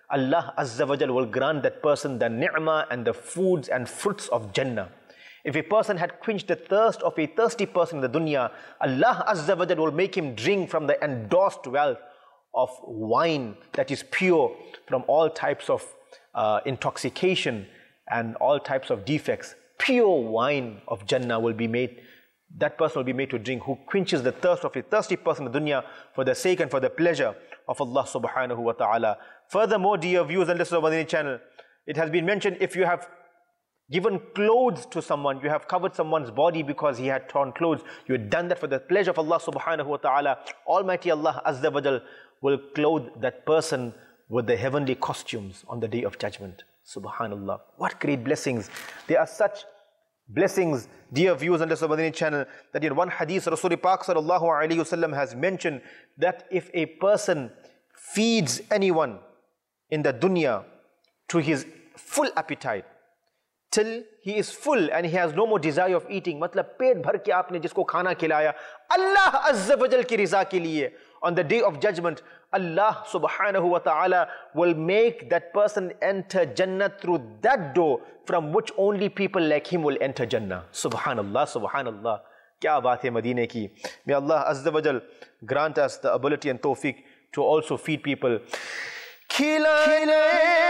B: Allah Azza wa Jal will grant that person the ni'mah and the foods and fruits of Jannah. If a person had quenched the thirst of a thirsty person in the dunya, Allah Azza wa Jal will make him drink from the endorsed wealth of wine that is pure from all types of intoxication and all types of defects. Pure wine of Jannah will be made. That person will be made to drink who quenches the thirst of a thirsty person in the dunya for the sake and for the pleasure of Allah subhanahu wa ta'ala. Furthermore, dear viewers and listeners of Madani channel, it has been mentioned, if you have given clothes to someone, you have covered someone's body because he had torn clothes, you had done that for the pleasure of Allah subhanahu wa ta'ala, Almighty Allah Azza wa Jal will clothe that person with the heavenly costumes on the day of judgment. Subhanallah. What great blessings. There are such blessings, dear viewers and listeners of Madani channel, that in one hadith Rasulullah Pak sallallahu alayhi wasallam has mentioned that if a person feeds anyone in the dunya to his full appetite till he is full and he has no more desire of eating, matlab पेट भर के आपने जिसको खाना खिलाया Allah Azza wa Jal की रिज़ा के लिए, on the day of judgment Allah subhanahu wa ta'ala will make that person enter Jannah through that door from which only people like him will enter Jannah. Subhanallah, subhanallah. Kya baat hai Madine ki. May Allah Azza wa Jal grant us the ability and tawfiq to also feed people. Khilane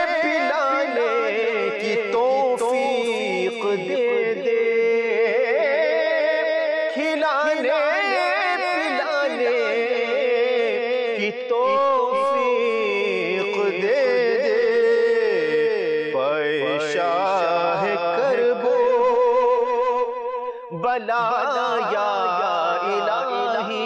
B: pilane ki tawfiq de de. Khilane pilane ki tawfiq de de. Paishah karbo balaya ilahi.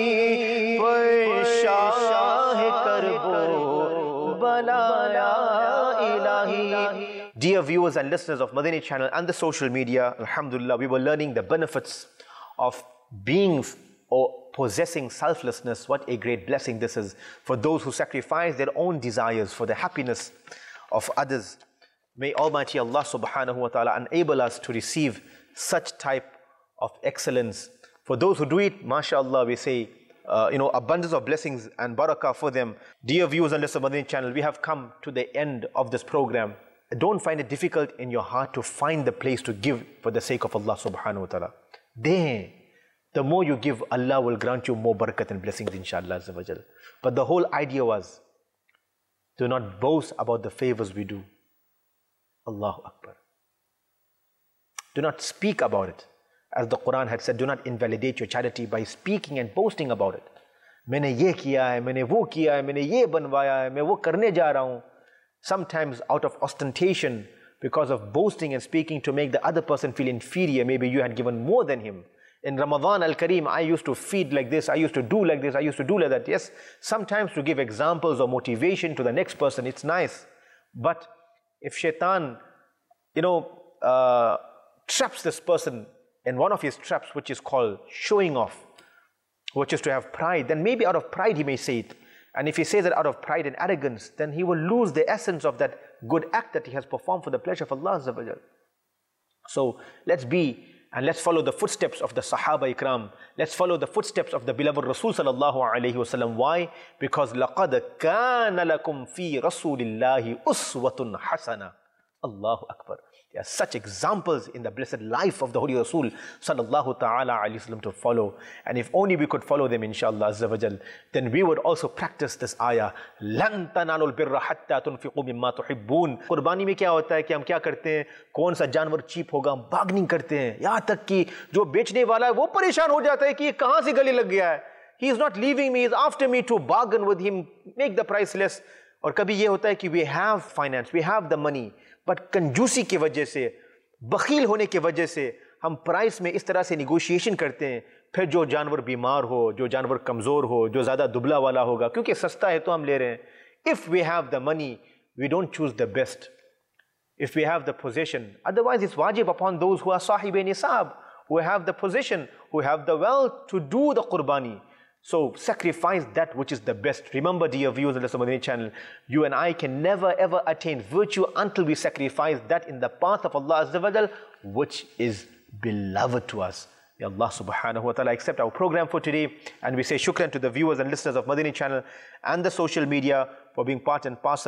B: Paishah karbo balaya ilahi. Dear viewers and listeners of Madani channel and the social media, alhamdulillah, we were learning the benefits of being or possessing selflessness. What a great blessing this is for those who sacrifice their own desires for the happiness of others. May Almighty Allah subhanahu wa ta'ala enable us to receive such type of excellence. For those who do it, mashallah, we say, abundance of blessings and barakah for them. Dear viewers and listeners of Madani channel, we have come to the end of this program. Don't find it difficult in your heart to find the place to give for the sake of Allah subhanahu wa ta'ala. Then, the more you give, Allah will grant you more barakat and blessings, inshallah azza wa jal. But the whole idea was, do not boast about the favors we do. Allahu Akbar. Do not speak about it. As the Quran had said, do not invalidate your charity by speaking and boasting about it. मैंने ये किया है, मैंने वो किया है, मैंने ये बनवाया है, मैं वो करने जा रहा हूँ. Sometimes out of ostentation, because of boasting and speaking to make the other person feel inferior, maybe you had given more than him. In Ramadan al-Kareem, I used to feed like this, I used to do like this, I used to do like that. Yes, sometimes to give examples or motivation to the next person, it's nice. But if shaitan, traps this person in one of his traps, which is called showing off, which is to have pride, then maybe out of pride he may say it. And if he says it out of pride and arrogance, then he will lose the essence of that good act that he has performed for the pleasure of Allah Azza wa Jal. So let's be and let's follow the footsteps of the Sahaba Ikram. Let's follow the footsteps of the beloved Rasul Sallallahu Alaihi Wasallam. Why? Because لَقَدْ كَانَ لَكُمْ فِي رَسُولِ اللَّهِ أُسْوَةٌ حَسَنَةٌ. Allahu Akbar. There are such examples in the blessed life of the Holy Rasul Sallallahu Ta'ala Alaihi Wasallam to follow. And if only we could follow them, inshallah Azza wa Jal, then we would also practice this ayah. لَن تَنَالُوا الْبِرَّ حَتَّى تُنْفِقُوا مِمَّا تُحِبُّونَ. कुर्बानी में क्या होता है कि हम क्या करते हैं, कौन सा जानवर चीप होगा, हम बार्गेनिंग करते हैं. यहाँ तक कि जो बेचने वाला है वो परेशान हो जाता है कि ये कहाँ से गले लग गया है. He is not leaving me, he is after me, to bargain with him, make the price less. और कभी ये होता है कि we have finance, we have the money, but कंजूसी की वजह से, बखील होने की वजह से हम प्राइस में इस तरह से निगोशिएशन करते हैं. फिर जो जानवर बीमार हो, जो जानवर कमज़ोर हो, जो ज़्यादा दुबला वाला होगा, क्योंकि सस्ता है तो हम ले रहे हैं. If we have the money, we don't choose the best. If we have the possession, otherwise it's wajib upon those who are sahib-e nisab, who have the possession, who have the wealth to do the qurbani. So sacrifice that which is the best. Remember, dear viewers of the Madani channel, you and I can never ever attain virtue until we sacrifice that in the path of Allah Azza wa Jal, which is beloved to us. May Allah subhanahu wa ta'ala accept our program for today, and we say shukran to the viewers and listeners of Madani channel and the social media for being part and parcel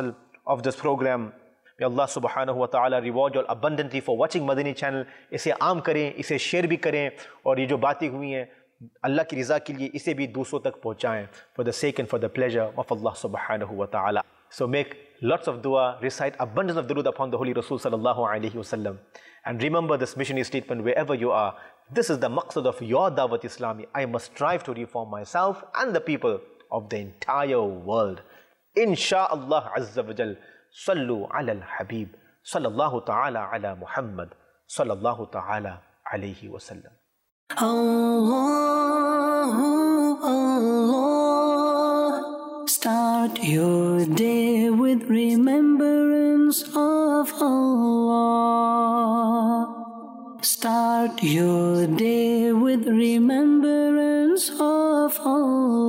B: of this program. May Allah subhanahu wa ta'ala reward you all abundantly for watching Madani channel. इसे आम करें, इसे share भी करें, और ये जो बातें हुई हैं अल्लाह की रज़ा के लिए इसे भी दूसरों तक पहुँचाएँ, for the sake and for the pleasure of Allah subhanahu wa ta'ala. So make lots of dua, recite abundance of durood upon the Holy Rasul sallallahu alayhi wasallam. And remember this missionary statement wherever you are. This is the maqsad of your Dawat Islami. I must strive to reform myself and the people of the entire world. Insha'Allah Azza wa Jal. Sallu ala al-Habib. Sallallahu ta'ala ala Muhammad. Sallallahu ta'ala alayhi wa sallam.
A: Allah, Allah. Start your day with remembrance of Allah. Start your day with remembrance of Allah.